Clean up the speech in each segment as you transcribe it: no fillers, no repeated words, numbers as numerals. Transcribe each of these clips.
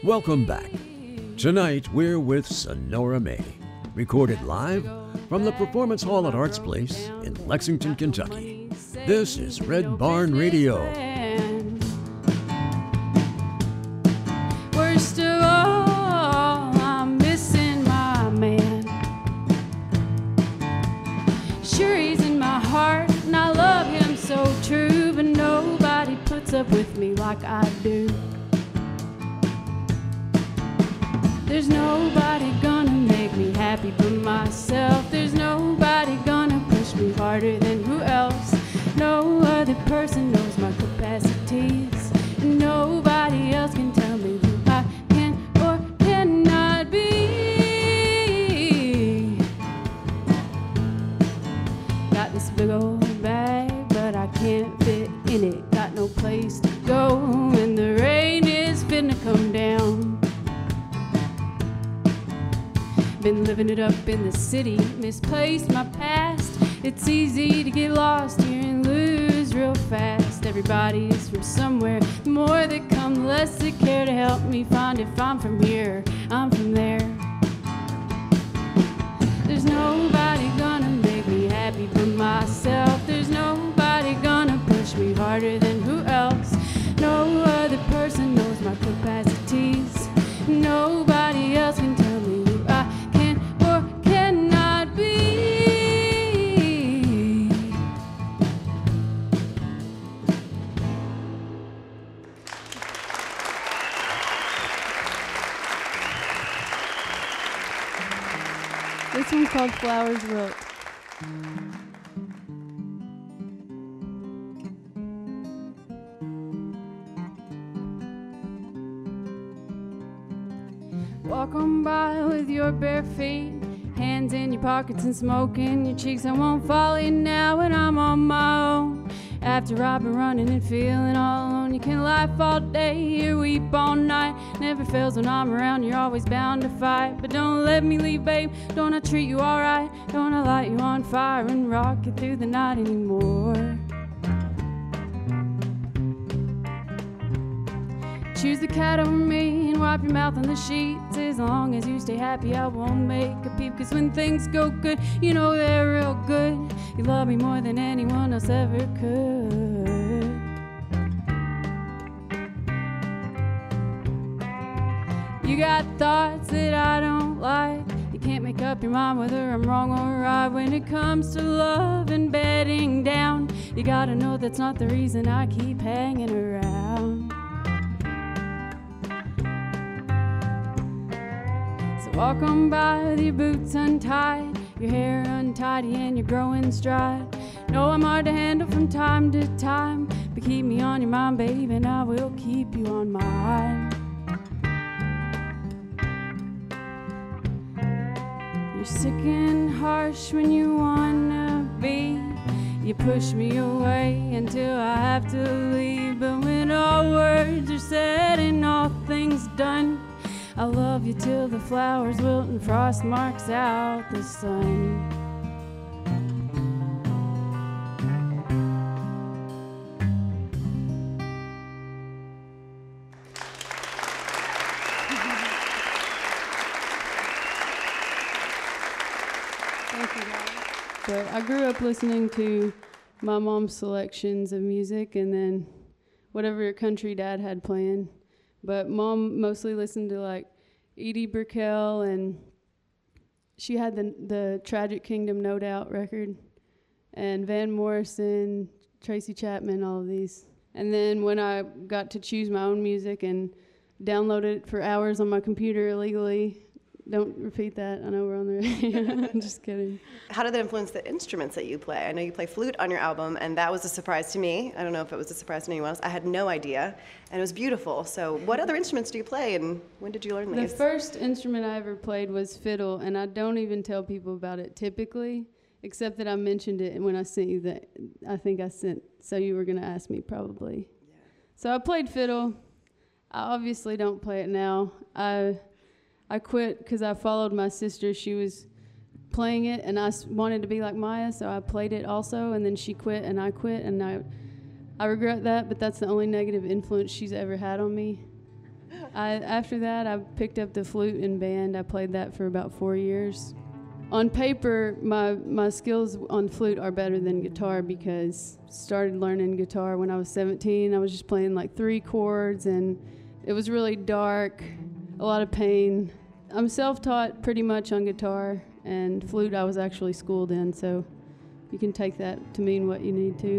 Welcome back. Tonight we're with Sonora May, recorded live from the Performance Hall at Arts Place in Lexington, Kentucky. This is Red Barn Radio. Worst of all, I'm missing my man. Sure, he's in my heart, and I love him so true, but nobody puts up with me like I do. There's nobody gonna make me happy but myself. There's nobody gonna push me harder than who else. No other person knows my capacities, and nobody else can tell me who I can or cannot be. Got this big old bag, but I can't fit in it. Got no place to go, and the rain is finna come down. Been living it up in the city, misplaced my past. It's easy to get lost here and lose real fast. Everybody is from somewhere. The more they come, the less they care to help me find if I'm from here, I'm from there. There's nobody gonna make me happy but myself. There's nobody gonna push me harder than who else. No other person knows my capacities. Nobody else can tell me who I can or cannot be. This one's called Flowers Wilt. Walk on by with your bare feet, hands in your pockets and smoke in your cheeks. I won't follow you now when I'm on my own. After I've been running and feeling all alone, you can laugh all day or weep all night. Never fails when I'm around, you're always bound to fight. But don't let me leave, babe, don't I treat you alright? Don't I light you on fire and rock you through the night anymore? Choose the cat over me and wipe your mouth on the sheets. As long as you stay happy, I won't make a peep. Cause when things go good, you know they're real good. You love me more than anyone else ever could. You got thoughts that I don't like. You can't make up your mind whether I'm wrong or right. When it comes to love and bedding down, you gotta know that's not the reason I keep hanging around. Walk on by with your boots untied, your hair untidy and your growing stride. Know I'm hard to handle from time to time, but keep me on your mind, babe, and I will keep you on mine. You're sick and harsh when you wanna be. You push me away until I have to leave. But when all words are said and all things done, I'll love you till the flowers wilt and frost marks out the sun. Thank you, guys. But I grew up listening to my mom's selections of music and then whatever country dad had playing. But Mom mostly listened to like Edie Brickell, and she had the Tragic Kingdom No Doubt record, and Van Morrison, Tracy Chapman, all of these. And then when I got to choose my own music and download it for hours on my computer illegally, don't repeat that, I know we're on the radio. I'm just kidding. How did that influence the instruments that you play? I know you play flute on your album, and that was a surprise to me. I don't know if it was a surprise to anyone else. I had no idea, and it was beautiful. So what other instruments do you play, and when did you learn these? The first instrument I ever played was fiddle, and I don't even tell people about it typically, except that I mentioned it when I sent you that. I think I sent, so you were going to ask me probably. Yeah. So I played fiddle. I obviously don't play it now. I quit because I followed my sister. She was playing it, and I wanted to be like Maya, so I played it also, and then she quit, and I quit, and I regret that, but that's the only negative influence she's ever had on me. After that, I picked up the flute in band. I played that for about 4 years. On paper, my skills on flute are better than guitar because I started learning guitar when I was 17. I was just playing like 3 chords, and it was really dark, a lot of pain. I'm self-taught pretty much on guitar, and flute I was actually schooled in, so you can take that to mean what you need to.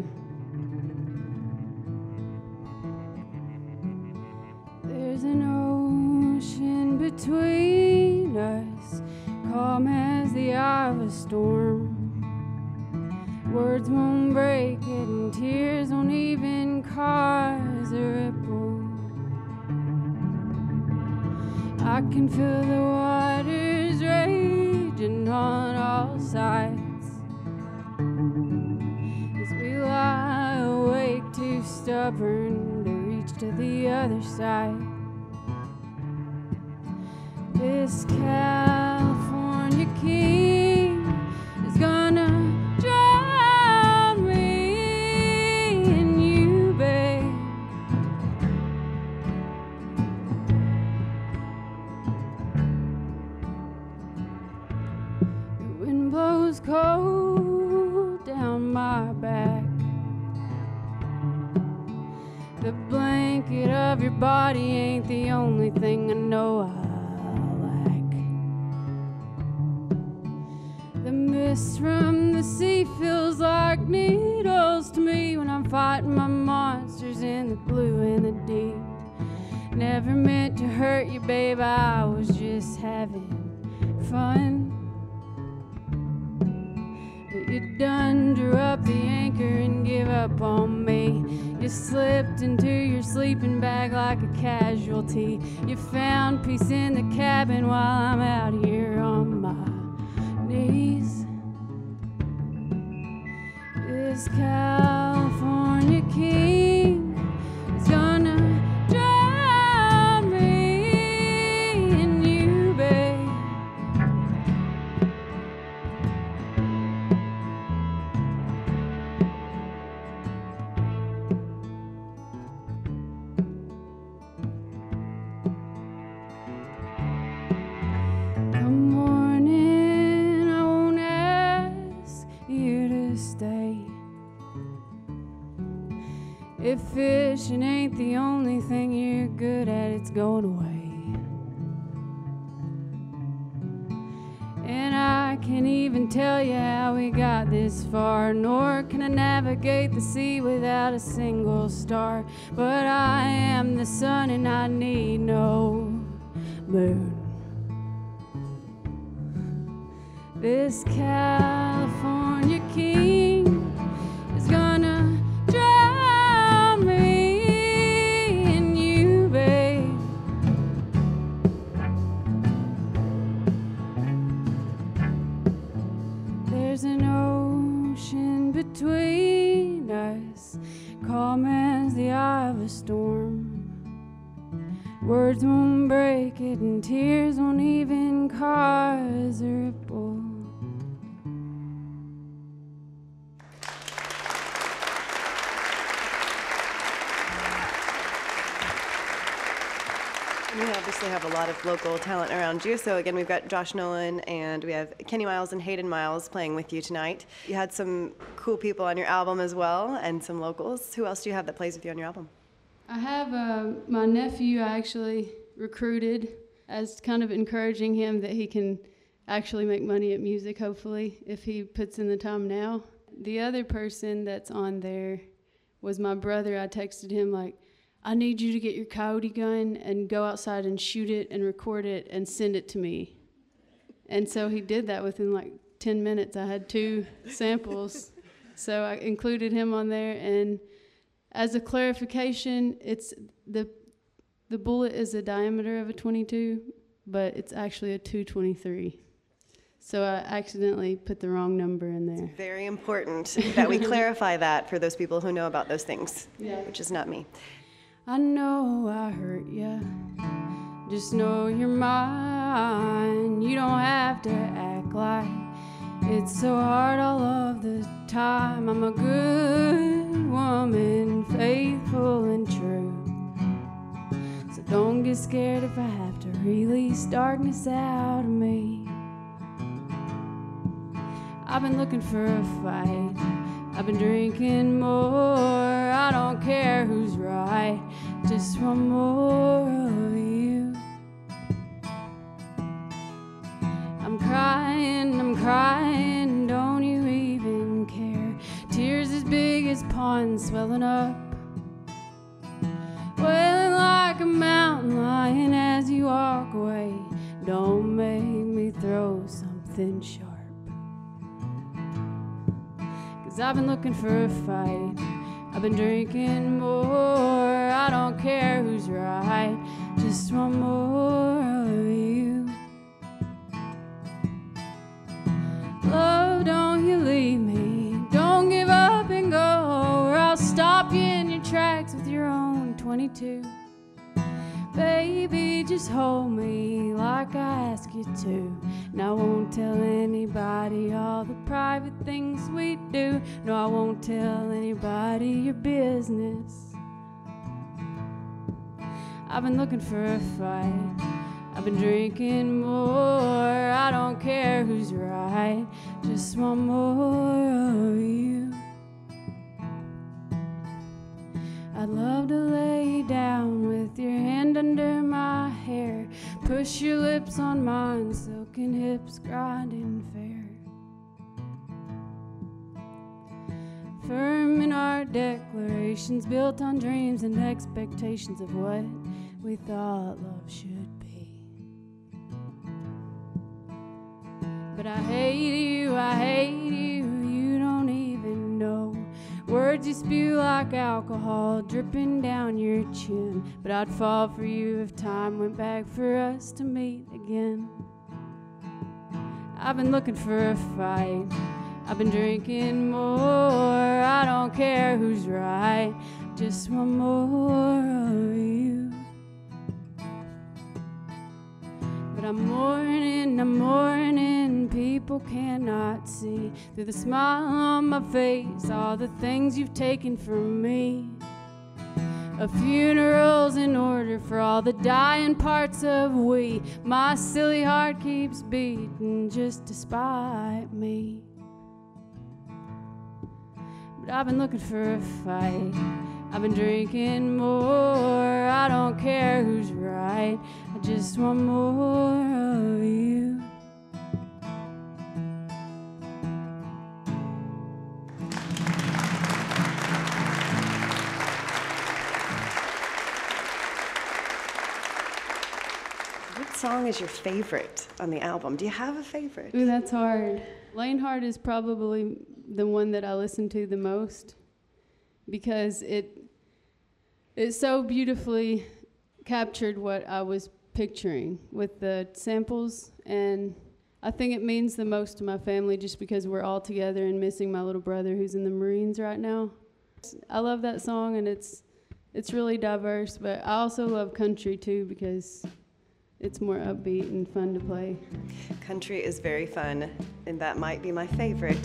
There's an ocean between us, calm as the eye of a storm. Words won't break it, and tears won't even cause a ripple. I can feel the waters raging on all sides as we lie awake, too stubborn to reach to the other side. This California king is gonna drown me in you, babe. The wind blows cold down my back. The blanket of your body ain't the only thing I know I lack. The mist from the sea feels like needles to me when I'm fighting my monsters in the blue and the deep. Never meant to hurt you, babe, I was just having fun. But you done drew up the anchor and give up on me. You slipped into your sleeping bag like a casualty. You found peace in the cabin while I'm out here on my knees. This California king is gonna drown me in you, babe. Come morning, I won't ask you to stay. If fishing ain't the only thing you're good at, it's going away. And I can't even tell you how we got this far, nor can I navigate the sea without a single star. But I am the sun and I need no moon. This California king is gonna drown me in you, babe. There's an ocean between us, calm as the eye of a storm. Words won't break it, and tears won't even cause a ripple. We obviously have a lot of local talent around you. So again, we've got Josh Nolan and we have Kenny Miles and Hayden Miles playing with you tonight. You had some cool people on your album as well, and some locals. Who else do you have that plays with you on your album? I have my nephew I actually recruited as kind of encouraging him that he can actually make money at music, hopefully, if he puts in the time now. The other person that's on there was my brother. I texted him like, I need you to get your coyote gun and go outside and shoot it and record it and send it to me. And so he did that within like 10 minutes. I had 2 samples. So I included him on there. And as a clarification, it's the bullet is a diameter of a .22, but it's actually a .223. So I accidentally put the wrong number in there. Very important that we clarify that for those people who know about those things, which is not me. I know I hurt ya, just know you're mine. You don't have to act like it's so hard all of the time. I'm a good woman, faithful and true. So Don't get scared if I have to release darkness out of me. I've been looking for a fight, I've been drinking more. I don't care who's right, just want more of you. I'm crying, don't you even care? Tears as big as ponds swelling up, wailing like a mountain lion as you walk away. Don't make me throw something sharp, 'cause I've been looking for a fight, I've been drinking more. I don't care who's right, just want more of you. Love, don't you leave me, don't give up and go, or I'll stop you in your tracks with your own 22. Baby, just hold me like I ask you to, and I won't tell anybody all the private things we do. No, I won't tell anybody your business. I've been looking for a fight, I've been drinking more. I don't care who's right, just want more of you. I'd love to lay down with your hand under my hair, push your lips on mine, silken hips grinding fair. Firm in our declarations, built on dreams and expectations of what we thought love should be. But I hate you, you don't even know. Words you spew like alcohol dripping down your chin. But I'd fall for you if time went back for us to meet again. I've been looking for a fight, I've been drinking more. I don't care who's right, just want more of you. But I'm mourning, people cannot see through the smile on my face all the things you've taken from me. A funeral's in order for all the dying parts of we. My silly heart keeps beating just to spite me. But I've been looking for a fight, I've been drinking more. I don't care who's right, I just want more of you. What song is your favorite on the album? Do you have a favorite? Ooh, that's hard. Lane Hard is probably the one that I listen to the most because it so beautifully captured what I was picturing with the samples, and I think it means the most to my family just because we're all together and missing my little brother who's in the Marines right now. I love that song, and it's really diverse, but I also love country too because it's more upbeat and fun to play. Country is very fun, and that might be my favorite.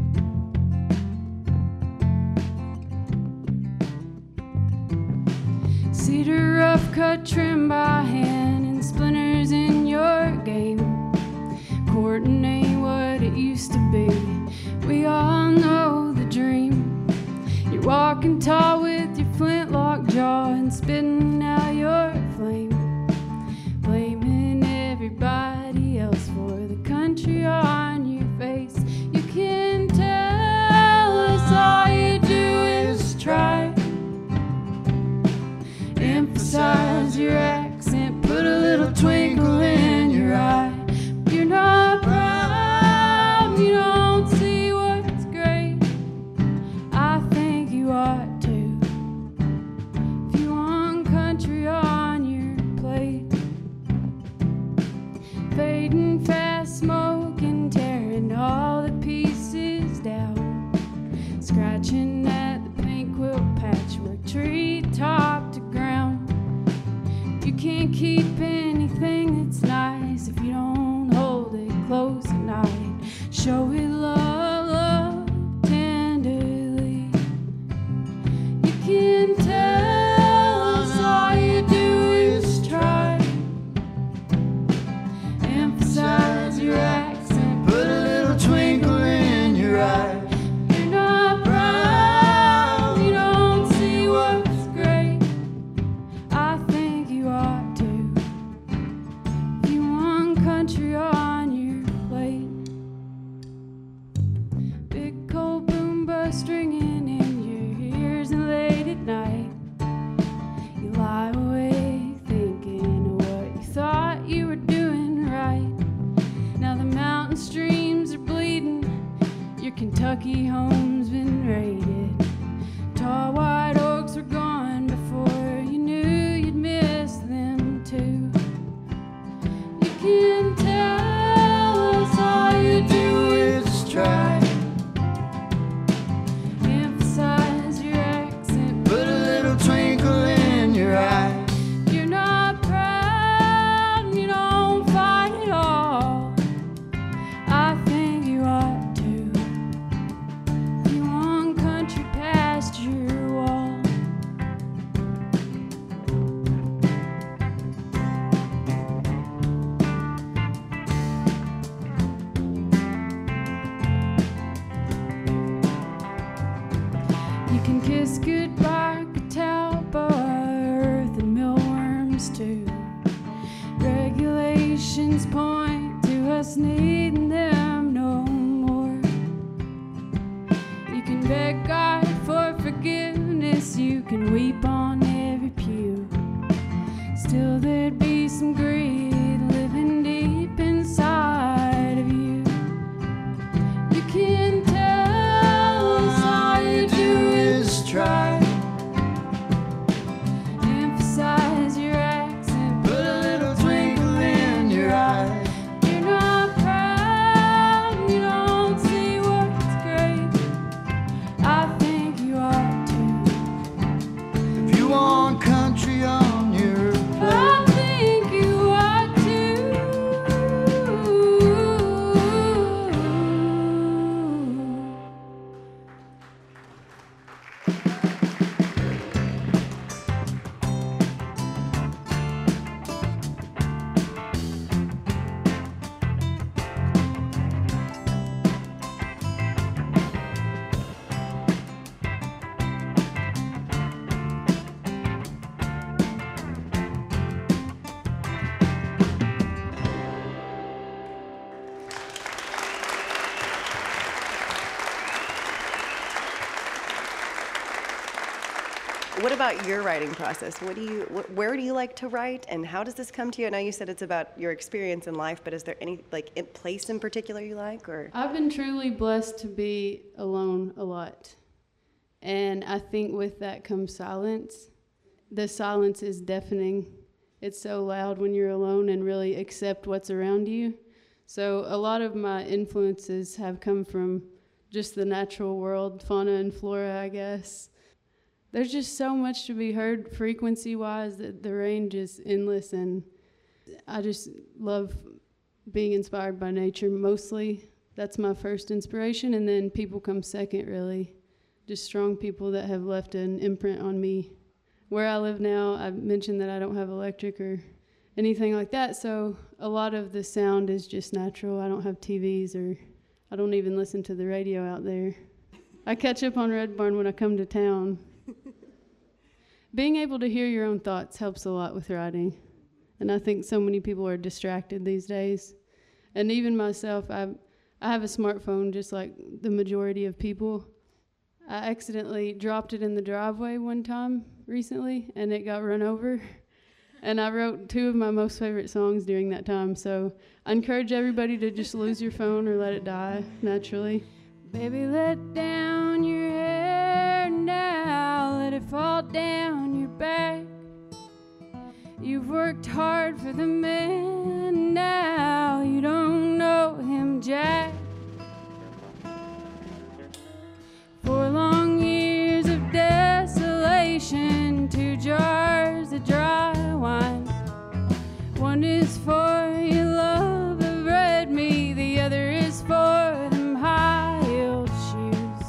Cedar rough cut trim by hand and splinters in your game. Courting ain't what it used to be. We all know the dream. You're walking tall with your flintlock jaw and spitting out your flame. Blaming everybody else for the country on your face. You can tell us all you do is try. Emphasize your accent, put a Kentucky home's been raided. Tall white oaks were gone before you knew you'd miss them too. You can tell us all you do is try. Emphasize your accent, put a little twinkle in your eye. You're not proud and you don't fight at all. I think you ought to. You want country past your wall. You can kiss goodbye, Catawba, earth and millworms too. Regulations point to us needing them no more. You can beg God for forgiveness, you can weep on every pew. Still there'd be some greed living deep inside of you. You can tell us all you do is try. Emphasize your accent, put a little twinkle in your eye. You're not proud, and you don't see what's great. I think you ought to. If you want country on your plate, I think you ought to. What about your writing process? Where do you like to write, and how does this come to you? I know you said it's about your experience in life, but is there any place in particular you like, or? I've been truly blessed to be alone a lot. And I think with that comes silence. The silence is deafening. It's so loud when you're alone and really accept what's around you. So a lot of my influences have come from just the natural world, fauna and flora, I guess. There's just so much to be heard frequency-wise that the range is endless, and I just love being inspired by nature mostly. That's my first inspiration, and then people come second, really. Just strong people that have left an imprint on me. Where I live now, I mentioned that I don't have electric or anything like that, so a lot of the sound is just natural. I don't have TVs, or I don't even listen to the radio out there. I catch up on Red Barn when I come to town. Being able to hear your own thoughts helps a lot with writing. And I think so many people are distracted these days. And even myself, I have a smartphone just like the majority of people. I accidentally dropped it in the driveway one time recently, and it got run over. And I wrote 2 of my most favorite songs during that time. So I encourage everybody to just lose your phone or let it die naturally. Baby, let down your hair now, let it fall down your back. You've worked hard for the man, now you don't know him jack. 4 long years of desolation, 2 jars of dry wine. One is for your love of red meat, the other is for them high-heeled shoes.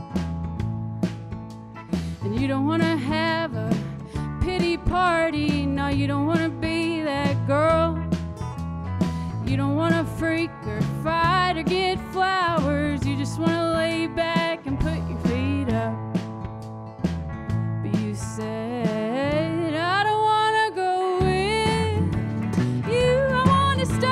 And you don't want to have a pity party, no, you don't want to be that girl. You don't want to freak or fight or get flowers, you just want to lay back and put your feet up. But you said, I don't want to go with you, I want to stay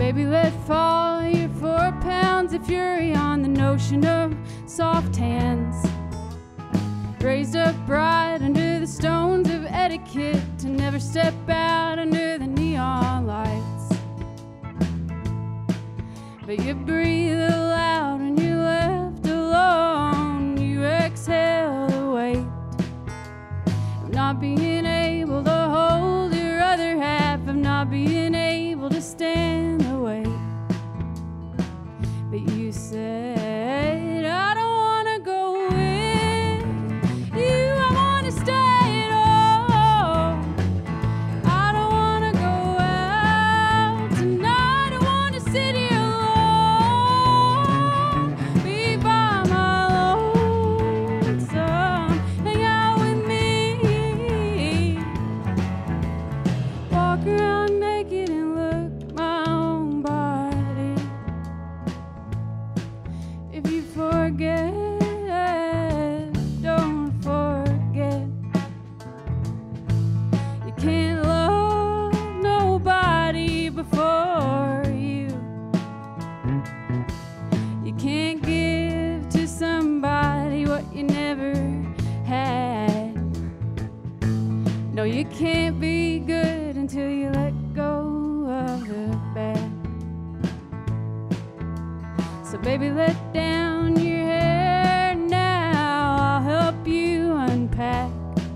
baby, let fall your 4 pounds of fury on the notion of soft hands. Raised upright under the stones of etiquette to never step out under the neon lights. But you breathe aloud when you're left alone. You exhale the weight of not being able to hold your other half, of not being able to stand the weight. But you said, I don't wanna go with you, I wanna stay at home. I don't wanna go out tonight, I wanna sit here alone, be by my lonesome, hang out with me, walk around naked and look at my own body. If you forget, don't forget. You can't love nobody before you. You can't give to somebody what you never had. No, you can't be good until you let go of the bad. So baby, let down your hair now, I'll help you unpack.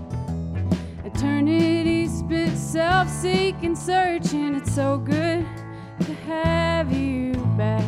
Eternity spent self-seeking, searching, it's so good to have you back.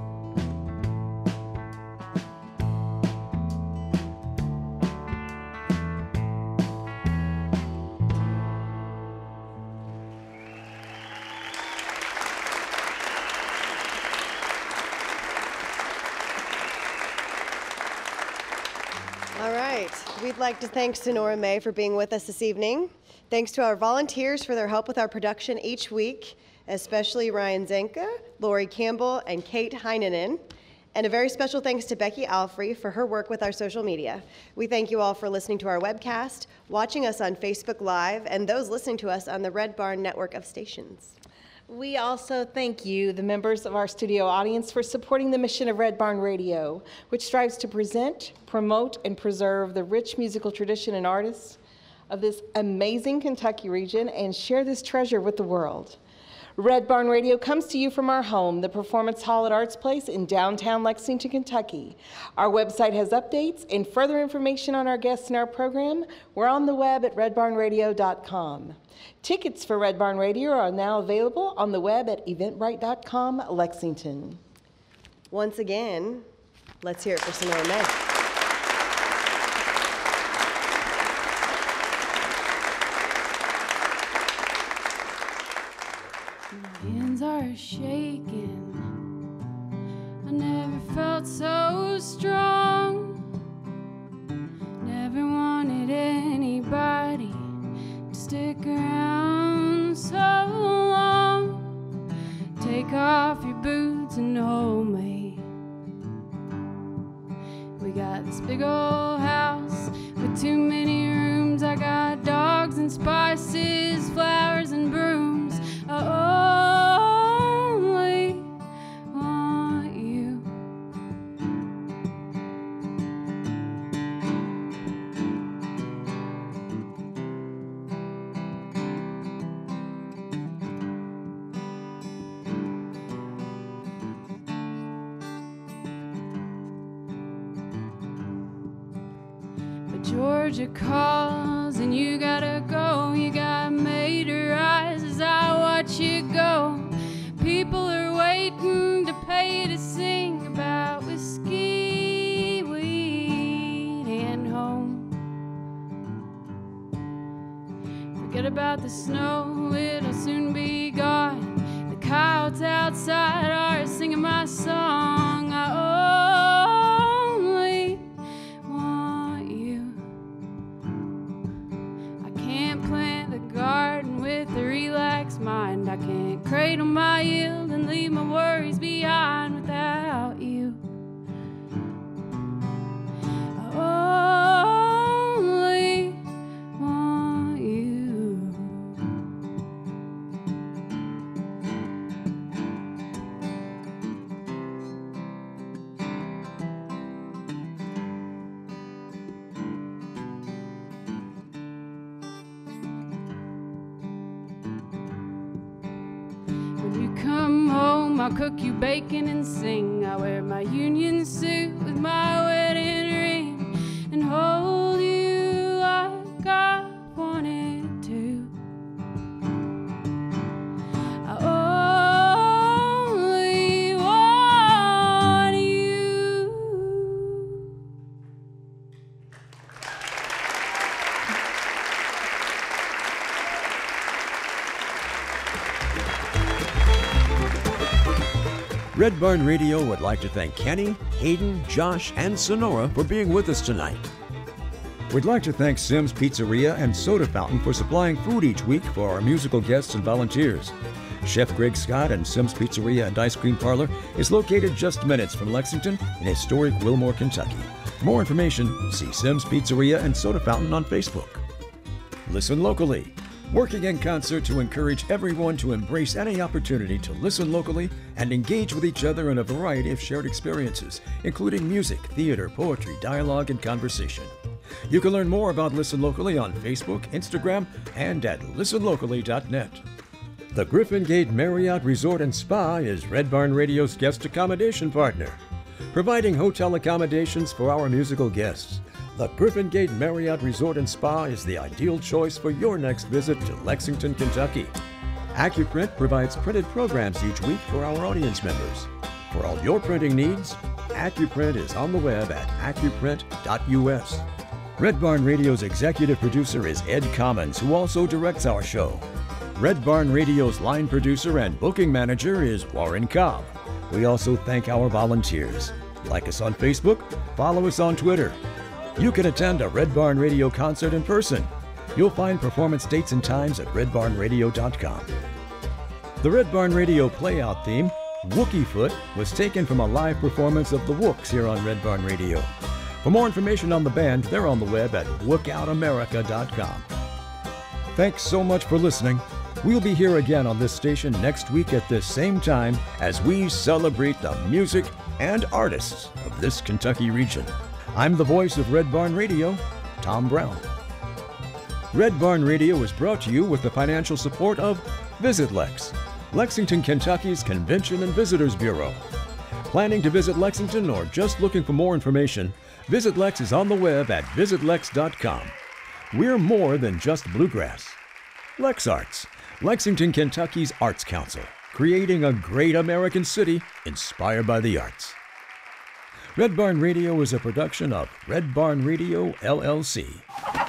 All right. We'd like to thank Sonora May for being with us this evening. Thanks to our volunteers for their help with our production each week, especially Ryan Zenka, Lori Campbell, and Kate Heinonen. And a very special thanks to Becky Alfrey for her work with our social media. We thank you all for listening to our webcast, watching us on Facebook Live, and those listening to us on the Red Barn network of stations. We also thank you, the members of our studio audience, for supporting the mission of Red Barn Radio, which strives to present, promote, and preserve the rich musical tradition and artists of this amazing Kentucky region and share this treasure with the world. Red Barn Radio comes to you from our home, the Performance Hall at Arts Place in downtown Lexington, Kentucky. Our website has updates and further information on our guests and our program. We're on the web at redbarnradio.com. Tickets for Red Barn Radio are now available on the web at eventbrite.com, Lexington. Once again, let's hear it for Sonora May. Hands are shaking. I never felt so strong. Never wanted anybody to stick around so long. Take off your boots and hold me. We got this big old house with too many rooms. I got dogs and spices, flowers and brooms. I only want you. But Georgia calls and you gotta go. You got made her eyes as I watch you go. People are waiting to pay to sing about whiskey, weed, and home. Forget about the snow, it'll soon be gone. The coyotes outside are singing my song. I only want you. I can't plant the garden with a relaxed mind. I can't cradle my yield and leave my worries behind without you. I only want you. I'll cook you bacon and sing. I wear my union suit with my wedding ring and hold you like I wanted to. I only want you. Red Barn Radio would like to thank Kenny, Hayden, Josh, and Sonora for being with us tonight. We'd like to thank Simms Pizzeria and Soda Fountain for supplying food each week for our musical guests and volunteers. Chef Greg Scott and Simms Pizzeria and Ice Cream Parlor is located just minutes from Lexington in historic Wilmore, Kentucky. For more information, see Simms Pizzeria and Soda Fountain on Facebook. Listen locally. Working in concert to encourage everyone to embrace any opportunity to listen locally and engage with each other in a variety of shared experiences, including music, theater, poetry, dialogue, and conversation. You can learn more about Listen Locally on Facebook, Instagram, and at listenlocally.net. The Griffin Gate Marriott Resort and Spa is Red Barn Radio's guest accommodation partner, providing hotel accommodations for our musical guests. The Griffin Gate Marriott Resort and Spa is the ideal choice for your next visit to Lexington, Kentucky. AccuPrint provides printed programs each week for our audience members. For all your printing needs, AccuPrint is on the web at accuprint.us. Red Barn Radio's executive producer is Ed Commons, who also directs our show. Red Barn Radio's line producer and booking manager is Warren Cobb. We also thank our volunteers. Like us on Facebook, follow us on Twitter. You can attend a Red Barn Radio concert in person. You'll find performance dates and times at redbarnradio.com. The Red Barn Radio playout theme, Wookie Foot, was taken from a live performance of the Wooks here on Red Barn Radio. For more information on the band, they're on the web at wookoutamerica.com. Thanks so much for listening. We'll be here again on this station next week at this same time as we celebrate the music and artists of this Kentucky region. I'm the voice of Red Barn Radio, Tom Brown. Red Barn Radio is brought to you with the financial support of Visit Lex, Lexington, Kentucky's Convention and Visitors Bureau. Planning to visit Lexington or just looking for more information, Visit Lex is on the web at visitlex.com. We're more than just bluegrass. Lex Arts, Lexington, Kentucky's Arts Council, creating a great American city inspired by the arts. Red Barn Radio is a production of Red Barn Radio, LLC.